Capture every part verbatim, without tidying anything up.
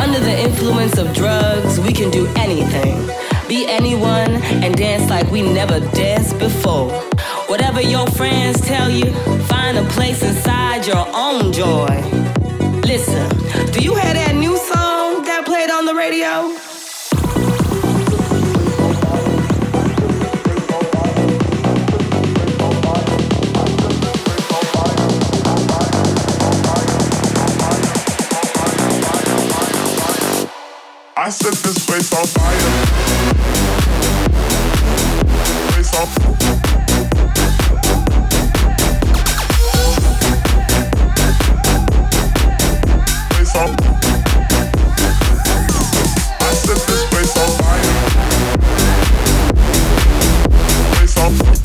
Under the influence of drugs, we can do anything. Be anyone and dance like we never danced before. Whatever your friends tell you, find a place inside your own joy. Listen, do you hear that new song that played on the radio? I set this place on fire. Place on Place on I set this place on fire. Place on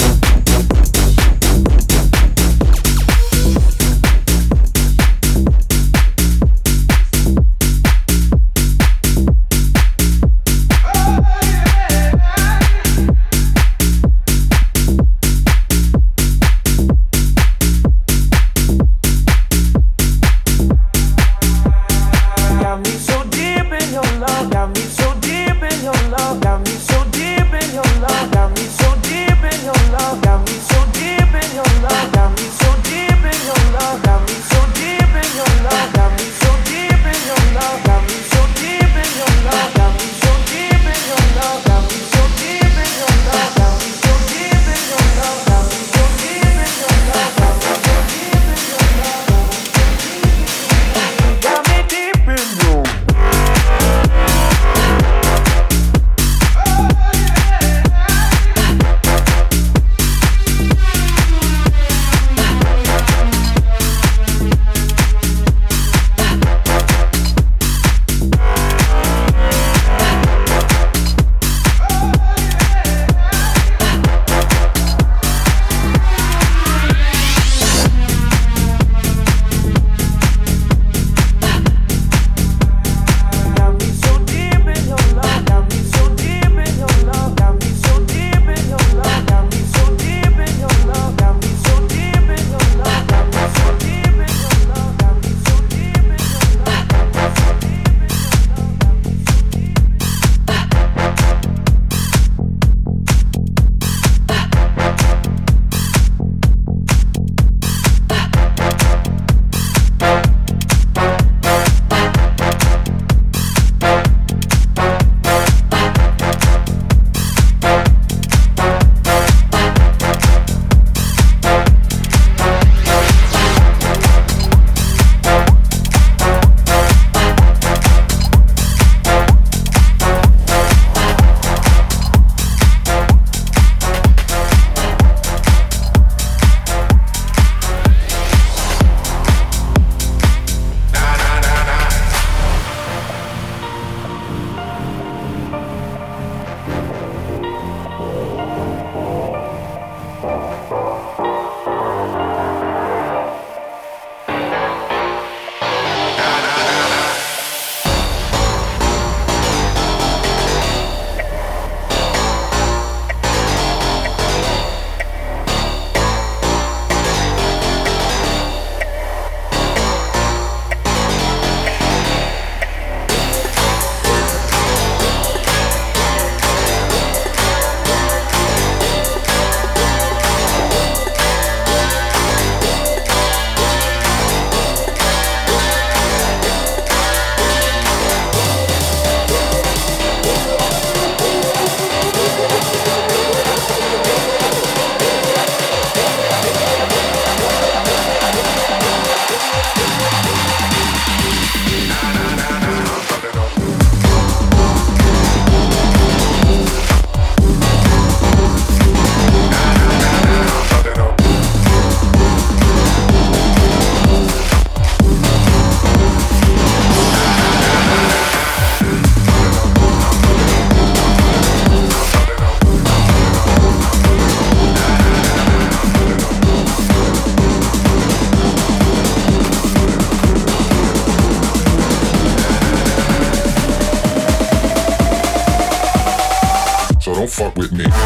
don't fuck with me.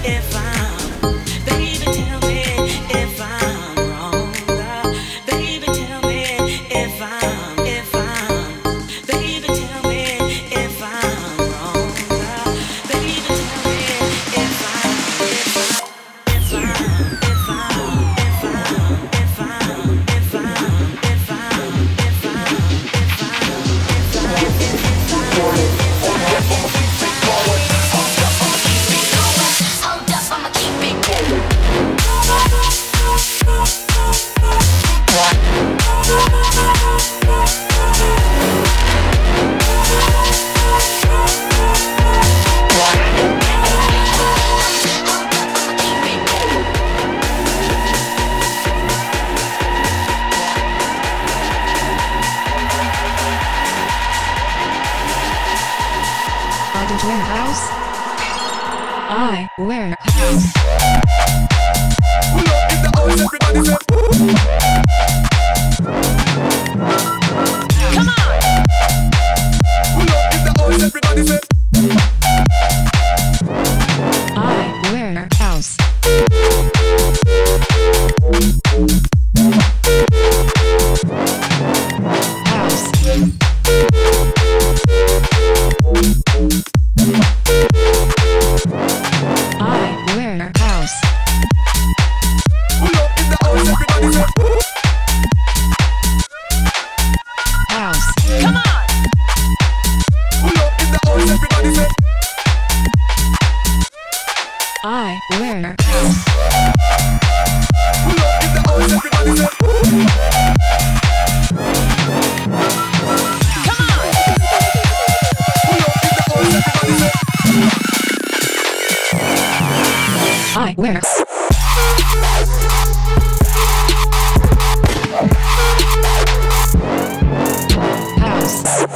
Warehouse. I warehouse. Pull up in the house, everybody say. Come on. Pull up in the house, everybody say. I warehouse. House. I warehouse. Pull up in the house, everybody say. House. Come on. Pull up in the house, everybody say. I warehouse. Pull up in the house, everybody say. Come on. Pull up in the house, everybody say. I warehouse. House.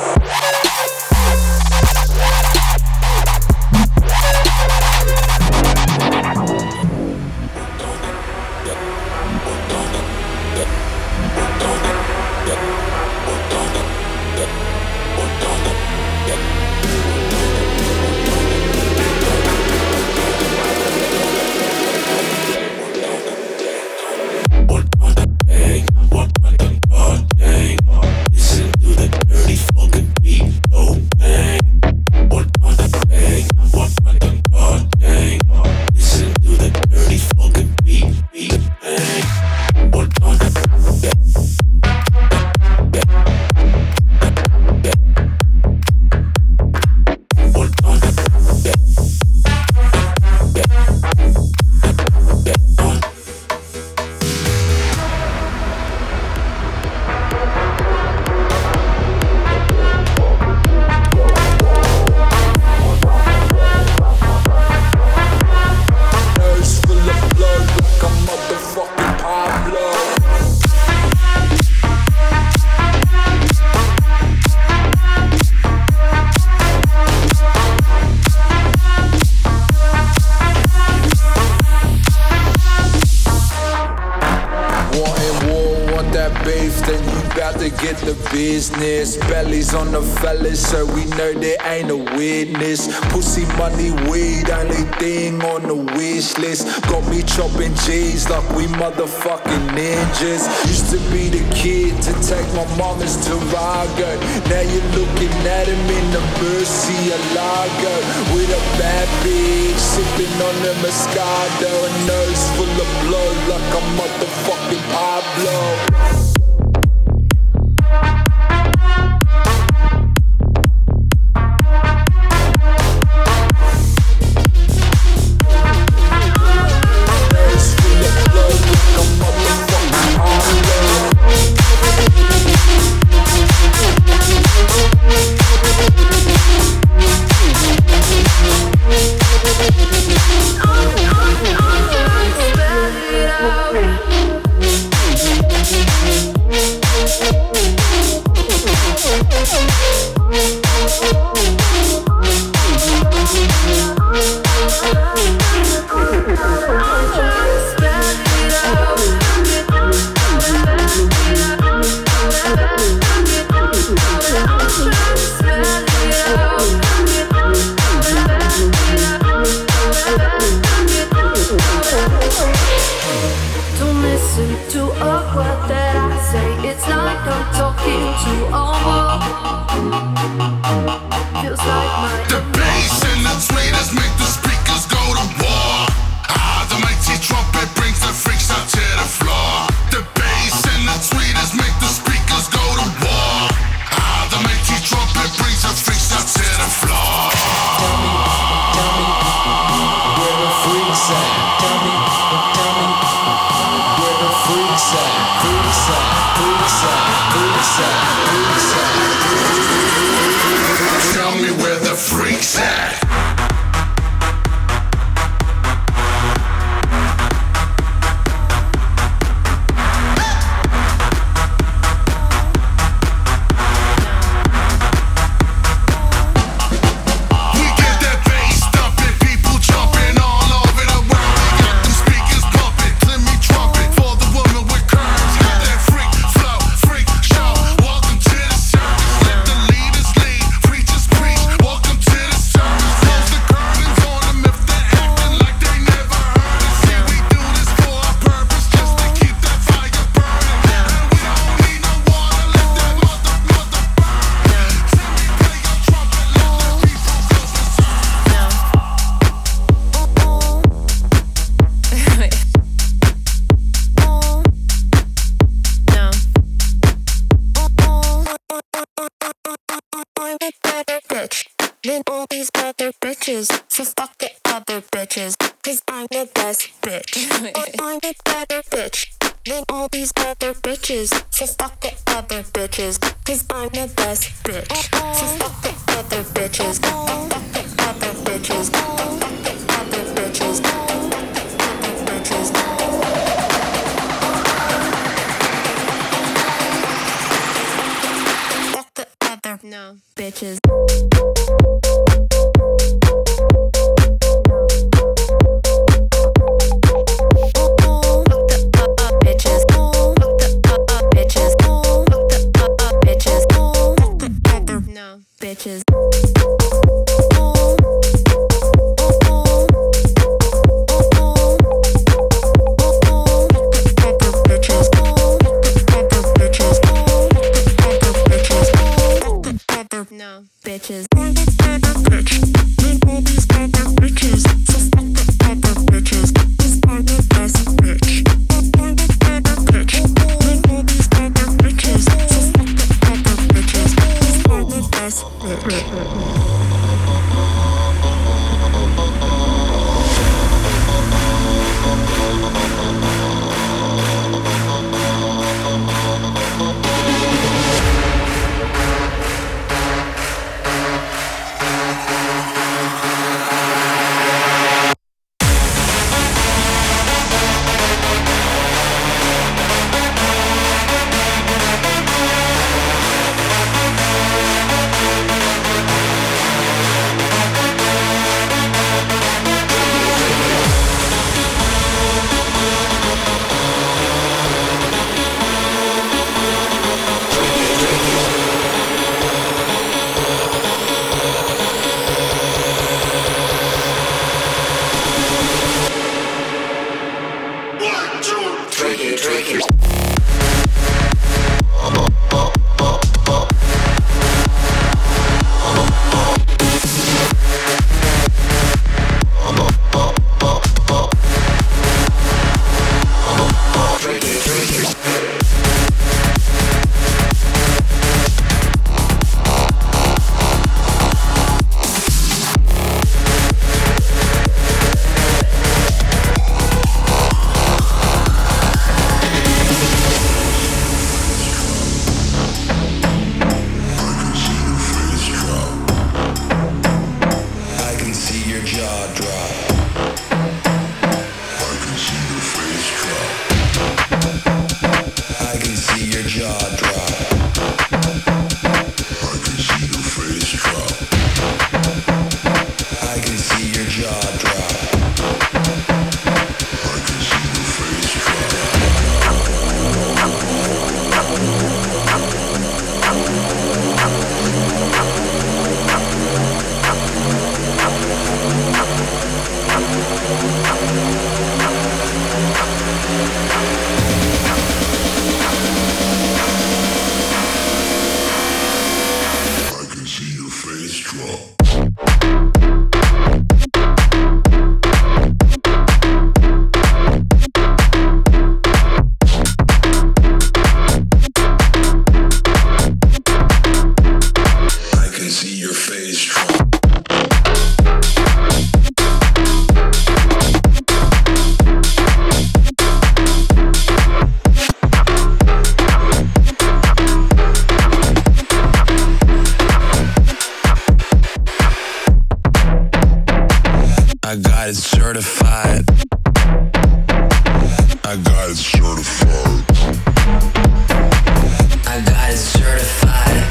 Business, bellies on the fellas, so we know there ain't a witness. Pussy, money, weed, only thing on the wish list. Got me chopping G's like we motherfucking ninjas. Used to be the kid to take my mama's Tarago. Now you're looking at him in the Murcielago with a bad bitch sipping on the Moscato, a nose full of blood like a motherfucking Pablo. Spell it out. Cause I'm the best bitch. I'm a better bitch than all these other bitches. So fuck the other bitches. Cause I'm the best bitch. So fuck the other bitches. Fuck the other bitches. Fuck the other bitches. Fuck the other bitches. Fuck the other no bitches. Bitches. No, bitches. I got it certified. I got it certified. I got it certified.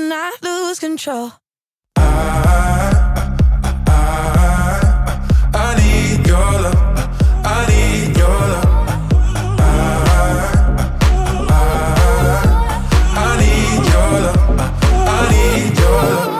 not lose control. I, I, I need your love. I need your love. I, I, I need your love. I need your love.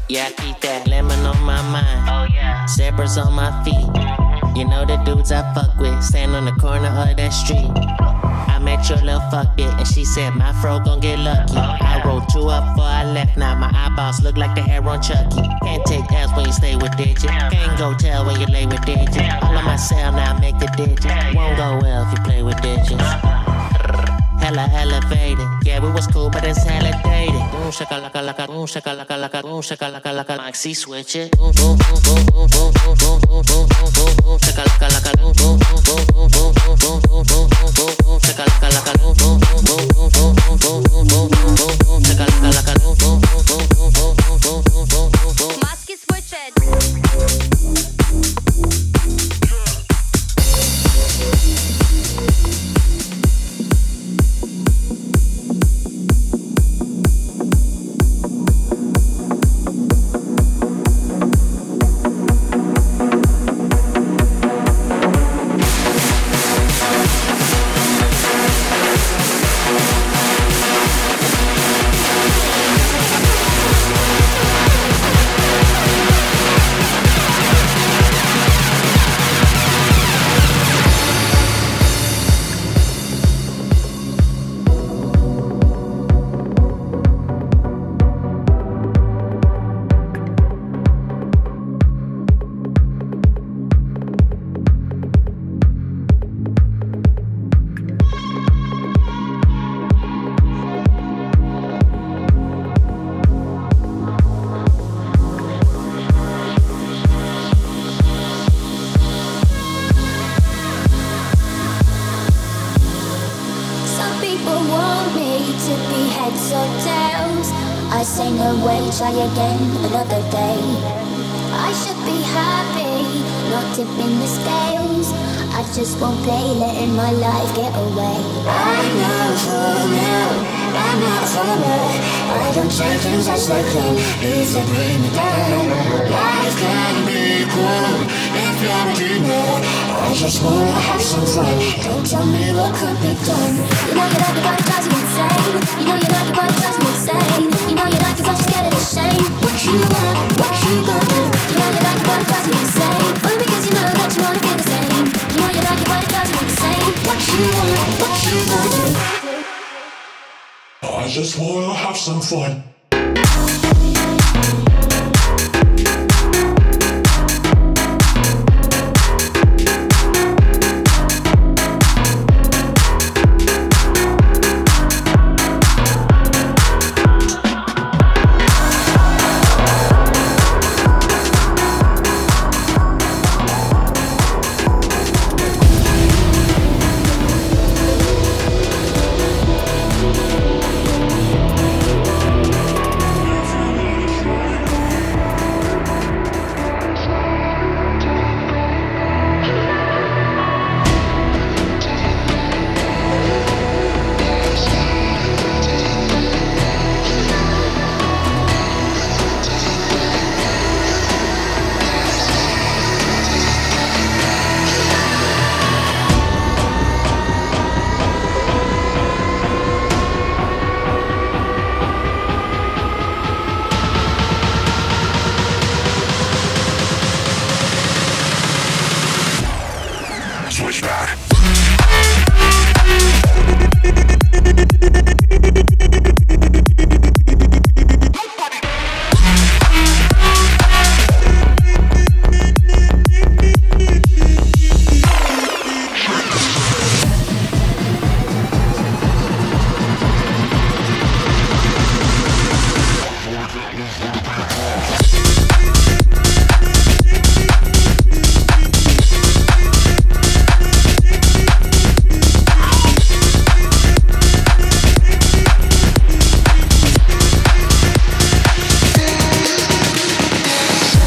Yeah, I keep that lemon on my mind. Oh yeah. Zebras on my feet. You know the dudes I fuck with, stand on the corner of that street. I met your little fuck it, and she said my fro gon' get lucky. I rolled two up before I left, now my eyeballs look like the hair on Chucky. Can't take L's when you stay with digits. Can't go tell when you lay with digits. All on my cell now make the digits. Won't go well if you play with digits. Hella elevated, yeah, we was cool, but it's hella dated. Boom, shakalaka, laka, boom, shakalaka, laka, boom, shakalaka, laka. Maxi switch it. Boom, boom, boom, boom, boom, boom, boom, boom, boom, boom, boom, boom, shakalaka, laka, boom, boom, boom, boom, boom, boom, boom, boom, boom, boom, boom, boom, shakalaka, laka, boom, boom, boom, boom, boom, boom, boom, boom, boom, boom, boom, shakalaka, laka, boom, boom, boom, boom, boom, boom, boom, boom, boom, boom. Maxi switch it. Try again another day. I should be happy, not tipping the scales. I just won't play, letting my life get away. I'm not for now, I'm not for more. I don't take things as they come, it's a bring me down. Life can be cool if you're a dreamer. I just wanna have some fun, don't tell me what could be done. You know you like it, but it drives you insane. You know you like it, but it drives me insane. You know you like it, but you're scared of the shame. What you want, what you gonna do? You know you like it, but it drives me insane. Only because you know that you wanna feel the same. You know you like it, but it drives me insane. What you want, what you gonna do? I just wanna have some fun.